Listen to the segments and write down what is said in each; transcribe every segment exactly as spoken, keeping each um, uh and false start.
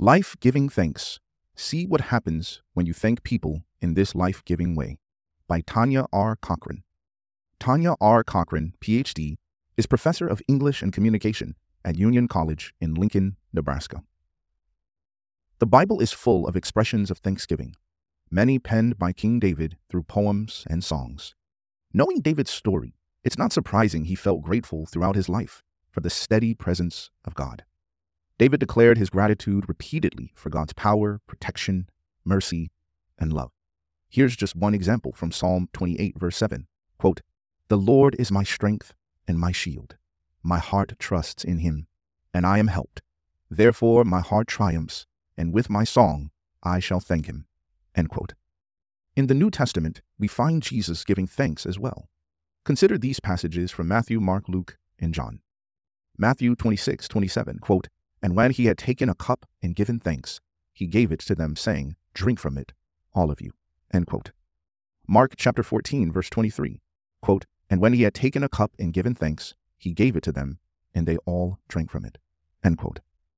Life-Giving Thanks. See What Happens When You Thank People in This Life-Giving Way by Tanya R. Cochran. Tanya R. Cochran, P H D, is professor of English and Communication at Union College in Lincoln, Nebraska. The Bible is full of expressions of thanksgiving, many penned by King David through poems and songs. Knowing David's story, it's not surprising he felt grateful throughout his life for the steady presence of God. David declared his gratitude repeatedly for God's power, protection, mercy, and love. Here's just one example from Psalm twenty-eight, verse seven. Quote, "The Lord is my strength and my shield. My heart trusts in him, and I am helped. Therefore my heart triumphs, and with my song I shall thank him." End quote. In the New Testament, we find Jesus giving thanks as well. Consider these passages from Matthew, Mark, Luke, and John. Matthew twenty-six, twenty-seven, quote, "And when he had taken a cup and given thanks, he gave it to them, saying, 'Drink from it, all of you.'" End quote. Mark chapter fourteen, verse twenty-three, quote, "And when he had taken a cup and given thanks, he gave it to them, and they all drank from it." End quote.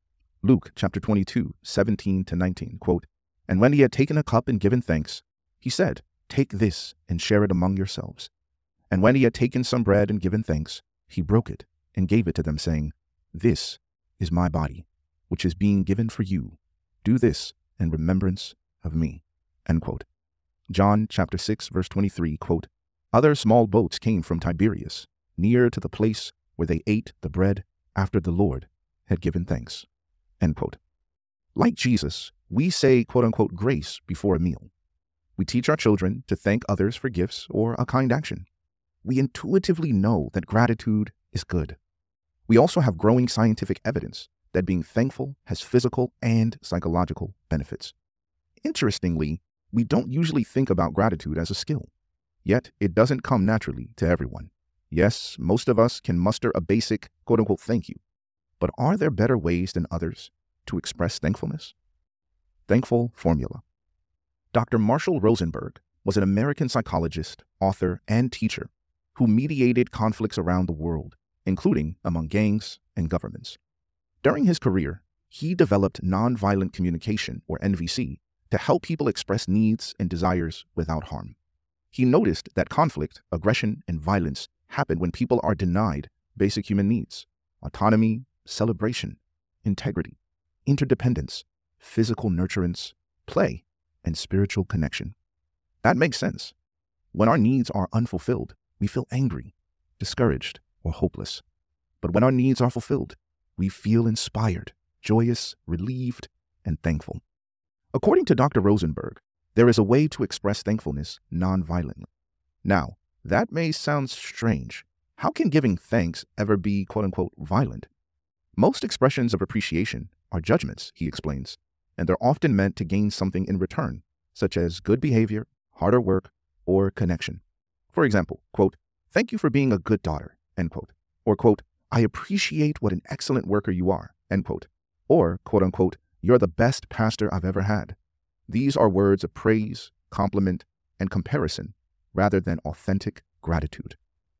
Luke chapter twenty-two, seventeen to nineteen, quote, "And when he had taken a cup and given thanks, he said, 'Take this and share it among yourselves.' And when he had taken some bread and given thanks, he broke it and gave it to them, saying, 'This is my body, which is being given for you. Do this in remembrance of me." End quote. John chapter six, verse twenty-three, quote, "Other small boats came from Tiberias, near to the place where they ate the bread after the Lord had given thanks." End quote. Like Jesus, we say, quote unquote, grace before a meal. We teach our children to thank others for gifts or a kind action. We intuitively know that gratitude is good. We also have growing scientific evidence that being thankful has physical and psychological benefits. Interestingly, we don't usually think about gratitude as a skill. Yet, it doesn't come naturally to everyone. Yes, most of us can muster a basic, quote-unquote, thank you. But are there better ways than others to express thankfulness? Thankful formula. Doctor Marshall Rosenberg was an American psychologist, author, and teacher who mediated conflicts around the world, including among gangs and governments. During his career, he developed nonviolent communication, or N V C, to help people express needs and desires without harm. He noticed that conflict, aggression, and violence happen when people are denied basic human needs: autonomy, celebration, integrity, interdependence, physical nurturance, play, and spiritual connection. That makes sense. When our needs are unfulfilled, we feel angry, discouraged, or hopeless. But when our needs are fulfilled, we feel inspired, joyous, relieved, and thankful. According to Doctor Rosenberg, there is a way to express thankfulness non-violently. Now, that may sound strange. How can giving thanks ever be, quote-unquote, violent? Most expressions of appreciation are judgments, he explains, and they're often meant to gain something in return, such as good behavior, harder work, or connection. For example, quote, "Thank you for being a good daughter," end quote. Or, quote, "I appreciate what an excellent worker you are," end quote. Or, quote unquote, "You're the best pastor I've ever had." These are words of praise, compliment, and comparison, rather than authentic gratitude.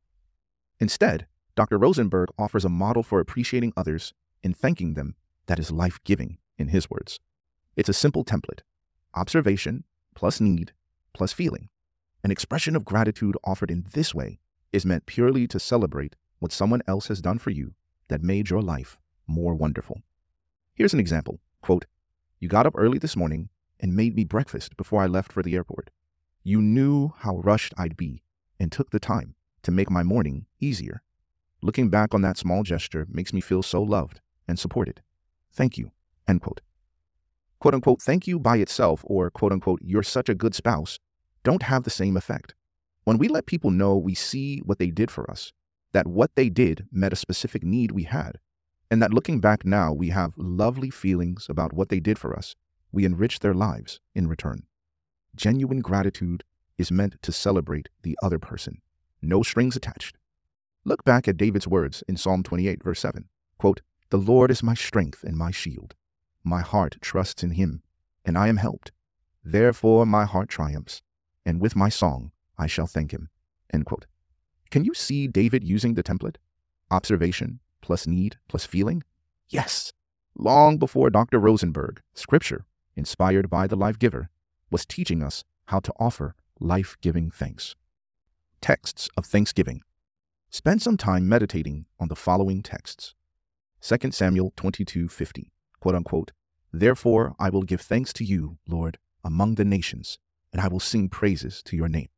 Instead, Doctor Rosenberg offers a model for appreciating others and thanking them that is life-giving, in his words. It's a simple template: observation plus need plus feeling. An expression of gratitude offered in this way is meant purely to celebrate what someone else has done for you that made your life more wonderful. Here's an example, quote, "You got up early this morning and made me breakfast before I left for the airport. You knew how rushed I'd be and took the time to make my morning easier. Looking back on that small gesture makes me feel so loved and supported. Thank you," end quote. Quote unquote, thank you by itself, or quote unquote, "you're such a good spouse," don't have the same effect. When we let people know we see what they did for us, that what they did met a specific need we had, and that looking back now we have lovely feelings about what they did for us, we enrich their lives in return. Genuine gratitude is meant to celebrate the other person, no strings attached. Look back at David's words in Psalm twenty-eight, verse seven, quote, "The Lord is my strength and my shield. My heart trusts in him, and I am helped. Therefore my heart triumphs, and with my song I shall thank him." End quote. Can you see David using the template? Observation plus need plus feeling? Yes. Long before Doctor Rosenberg, Scripture, inspired by the life giver, was teaching us how to offer life-giving thanks. Texts of Thanksgiving. Spend some time meditating on the following texts. Second Samuel twenty-two fifty, quote unquote, "Therefore I will give thanks to you, Lord, among the nations, and I will sing praises to your name."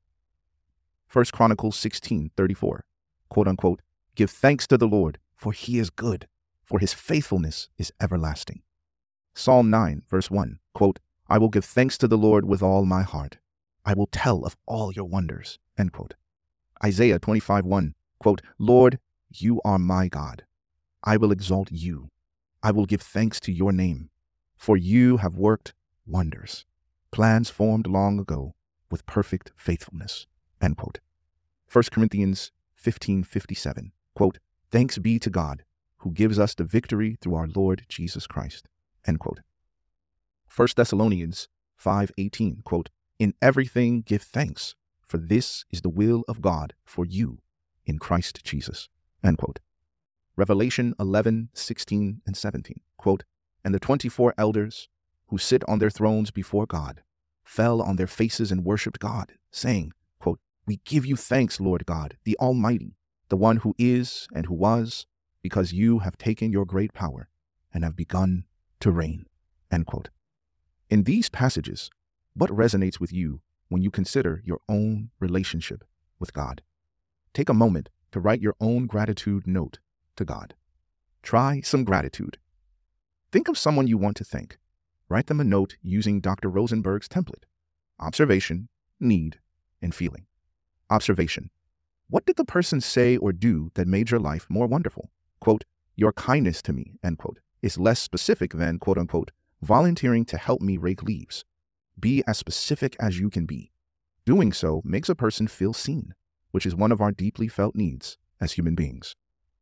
First Chronicles sixteen thirty-four, quote unquote, "Give thanks to the Lord, for he is good, for his faithfulness is everlasting." Psalm nine, verse one, quote, "I will give thanks to the Lord with all my heart. I will tell of all your wonders," end quote. Isaiah twenty-five one, quote, "Lord, you are my God. I will exalt you. I will give thanks to your name, for you have worked wonders, plans formed long ago with perfect faithfulness," end quote. First Corinthians fifteen fifty-seven, quote, "Thanks be to God, who gives us the victory through our Lord Jesus Christ," end quote. First Thessalonians five eighteen, quote, "In everything give thanks, for this is the will of God for you in Christ Jesus," end quote. Revelation eleven sixteen and seventeen, quote, "And the twenty-four elders who sit on their thrones before God fell on their faces and worshipped God, saying, quote, 'We give you thanks, Lord God, the Almighty, the one who is and who was, because you have taken your great power and have begun to reign,'" end quote. In these passages, what resonates with you when you consider your own relationship with God? Take a moment to write your own gratitude note to God. Try some gratitude. Think of someone you want to thank. Write them a note using Doctor Rosenberg's template: observation, need, and feeling. Observation. What did the person say or do that made your life more wonderful? Quote, "Your kindness to me," end quote, is less specific than, quote unquote, "volunteering to help me rake leaves." Be as specific as you can be. Doing so makes a person feel seen, which is one of our deeply felt needs as human beings.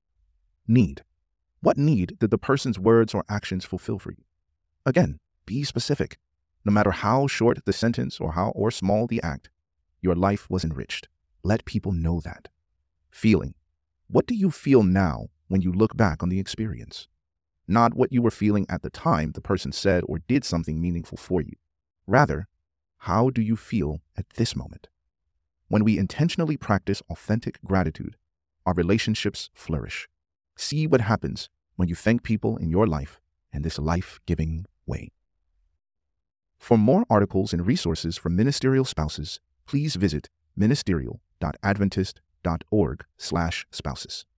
Need. What need did the person's words or actions fulfill for you? Again, be specific. No matter how short the sentence or how or small the act, your life was enriched. Let people know that. Feeling. What do you feel now when you look back on the experience? Not what you were feeling at the time the person said or did something meaningful for you. Rather, how do you feel at this moment? When we intentionally practice authentic gratitude, our relationships flourish. See what happens when you thank people in your life in this life-giving way. For more articles and resources for ministerial spouses, please visit ministerial dot adventist dot org slash spouses.